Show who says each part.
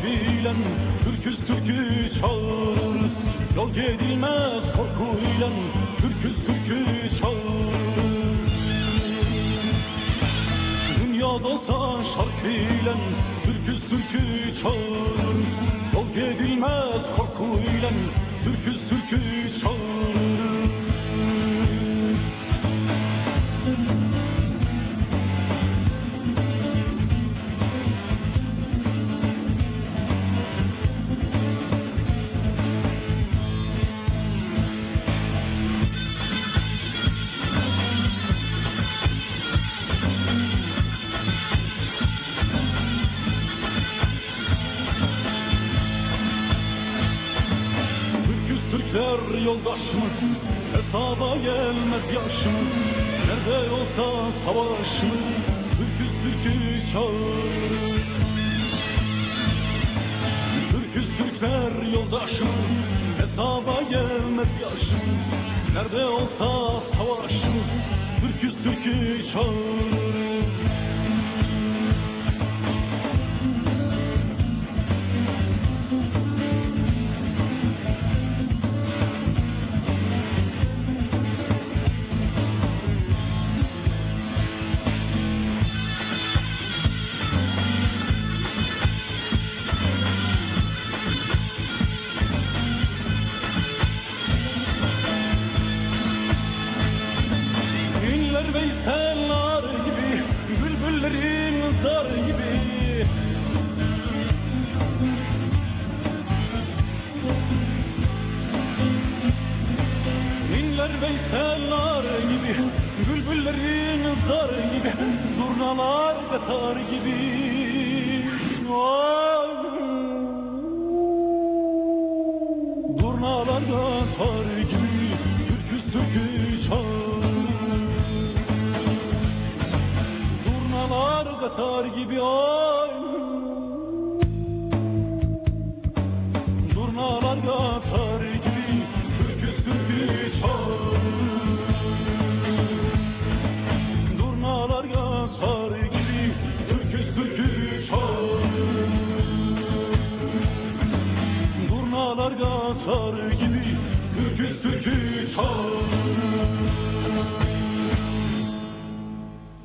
Speaker 1: şarkıyla türküz türkü çağırırız. Yol gidilmez korkuyla türküz türkü çağırırız. Dünya dolsa şarkıyla türküz türkü çağırırız. Yol gidilmez korkuyla türküz türkü çağırırız. Türkler yoldaşımız, hesaba gelmez yaşımız. Nerede olsa savaşımız, türküz türkü çağırır. Türküz Türkler yoldaşımız, hesaba gelmez yaşımız. Nerede olsa savaşımız, türküz türkü çağırır. Veysellar gibi, bülbüllerin zar gibi. İnler veysellar gibi, bülbüllerin zar gibi. Zurnalar betar gibi. Zurnalar betar gibi, türküz türkü çağır. Katar gibi ay, durnalar katar gibi, türküz türkü çağır. Durnalar katar gibi, türküz türkü çağır. Durnalar katar gibi, türküz türkü çağır.